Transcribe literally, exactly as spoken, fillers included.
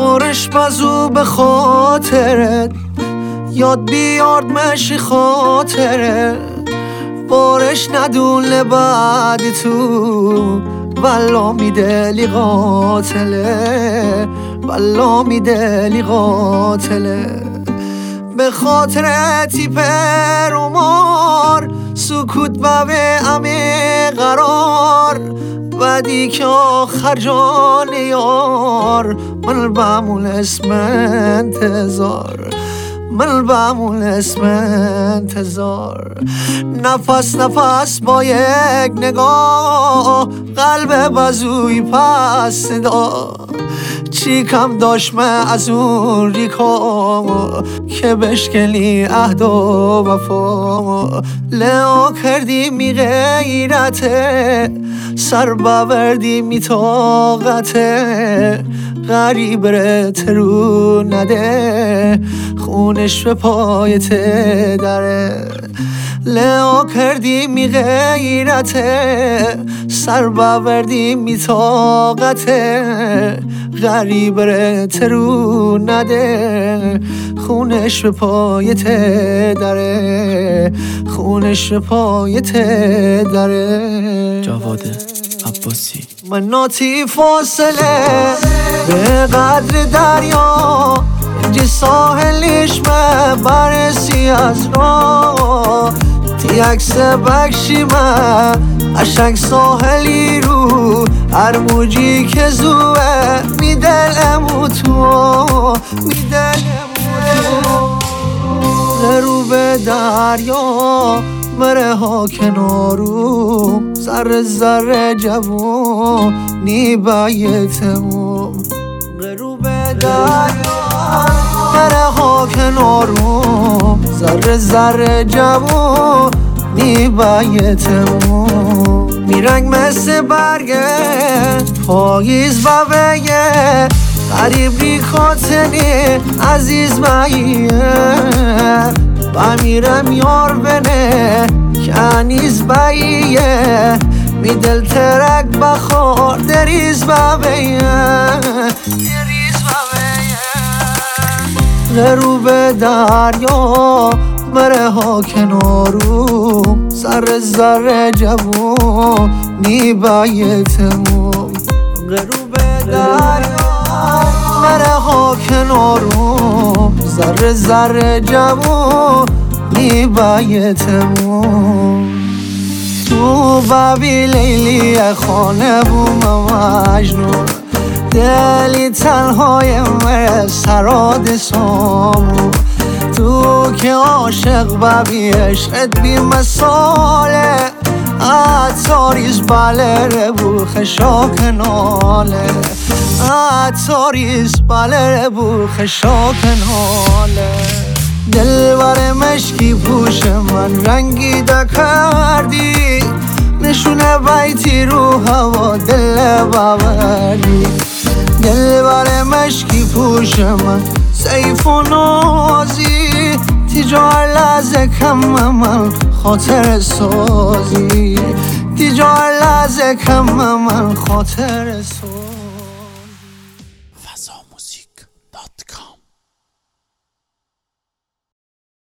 بارش بزو به خاطرت یاد بیارد مشی خاطره بارش ندونه بعد تو والا میدلی قاتله والا میدلی قاتله به خاطرتی پر و مار سکوت و به امه قرار بعدی که آخر جان یار من بمون اسم انتظار من بمون اسم انتظار نفس نفس با یک نگاه قلب بزوی پس صدا چی کم داشت من از اون ریکا که بشکلی عهد و وفا لعا کردی می غیرته سر بوردی می طاقته غریب رت رو نده خونش به پایت دره لعا کردی می غیرته سر بوردی می طاقته غریب رت رو نده خونش به پایت دره خونش به پایت دره. جواد عباسی. من ناتی فاصله به قدر دریا اینجی ساحلش من برسی از راه تی عکس بکشی من اشک ساحلی رو هر موجی که زوه میدلمو تو میدلمو تو غروب دریا مره ها کنارو ذره ذره جوونی بیتمو غروب دریا مره ها کنارو ذره ذره جوونی بیتمو میرنگ مثل برگه پاییز و بگه غریب ریخاتنی عزیز ماییه و میرم یار بنه که انیز باییه می دل ترک بخور دریز بابیه دریز بابیه غروب دریا مره ها کنارو سر زر جوونی بیتمو غروب دریا مره ها کنارو زر زر جوونی بیتمو تو بابی لیلی خانه بوم مجنون دلی تنهای مره سراد سامو تو که عاشق بابی عشقت بی مساله اتاریز بله ربو خشاک ناله اتاریز بله ربو خشاک ناله دلبر مشکی پوش من رنگی دا کردی نشونه بیتی رو هوا دل باوردی دلبر مشکی پوش من سیف و نازی تیجار لحظه کم من خاطر سازی تیجار لحظه کم من خاطر سازی